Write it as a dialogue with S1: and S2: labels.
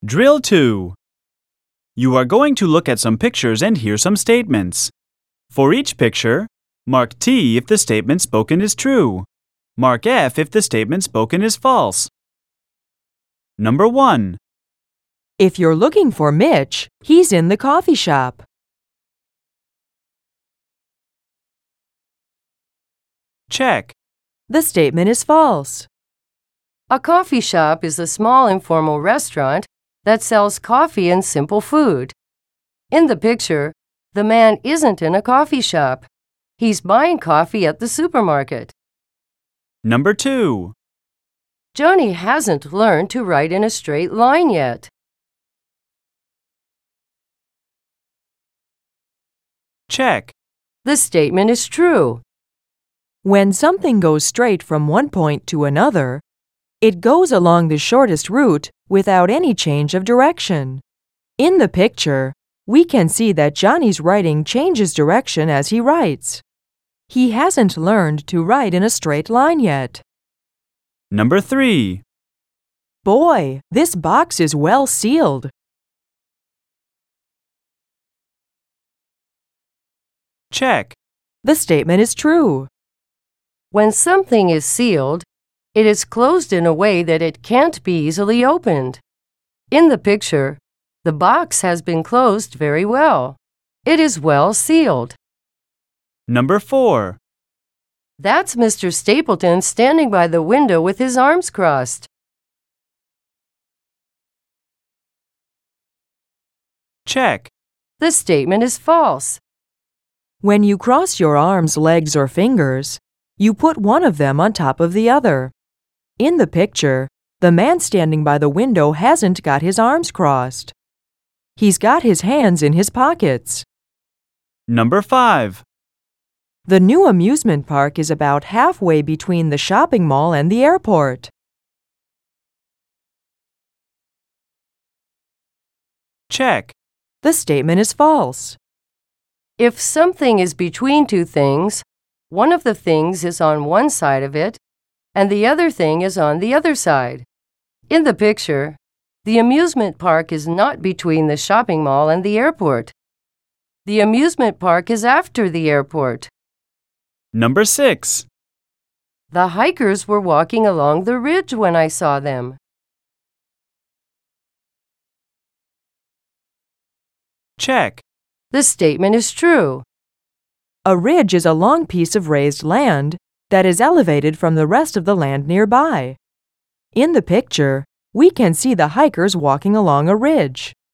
S1: Drill 2. You are going to look at some pictures and hear some statements. For each picture, mark T if the statement spoken is true. Mark F if the statement spoken is false. Number 1.
S2: If you're looking for Mitch, he's in the coffee shop.
S1: Check.
S2: The statement is false.
S3: A coffee shop is a small informal restaurant that sells coffee and simple food. In the picture, the man isn't in a coffee shop. He's buying coffee at the supermarket.
S1: Number 2.
S3: Johnny hasn't learned to write in a straight line yet.
S1: Check.
S3: The statement is true.
S2: When something goes straight from one point to another, it goes along the shortest route without any change of direction. In the picture, we can see that Johnny's writing changes direction as he writes. He hasn't learned to write in a straight line yet.
S1: Number 3.
S2: Boy, this box is well sealed.
S1: Check.
S2: The statement is true.
S3: When something is sealed, it is closed in a way that it can't be easily opened. In the picture, the box has been closed very well. It is well sealed.
S1: Number 4.
S3: That's Mr. Stapleton standing by the window with his arms crossed.
S1: Check.
S3: The statement is false.
S2: When you cross your arms, legs, or fingers, you put one of them on top of the other. In the picture, the man standing by the window hasn't got his arms crossed. He's got his hands in his pockets.
S1: Number 5.
S2: The new amusement park is about halfway between the shopping mall and the airport.
S1: Check.
S2: The statement is false.
S3: If something is between two things, one of the things is on one side of it, and the other thing is on the other side. In the picture, the amusement park is not between the shopping mall and the airport. The amusement park is after the airport.
S1: Number 6.
S3: The hikers were walking along the ridge when I saw them.
S1: Check.
S3: The statement is true.
S2: A ridge is a long piece of raised land that is elevated from the rest of the land nearby. In the picture, we can see the hikers walking along a ridge.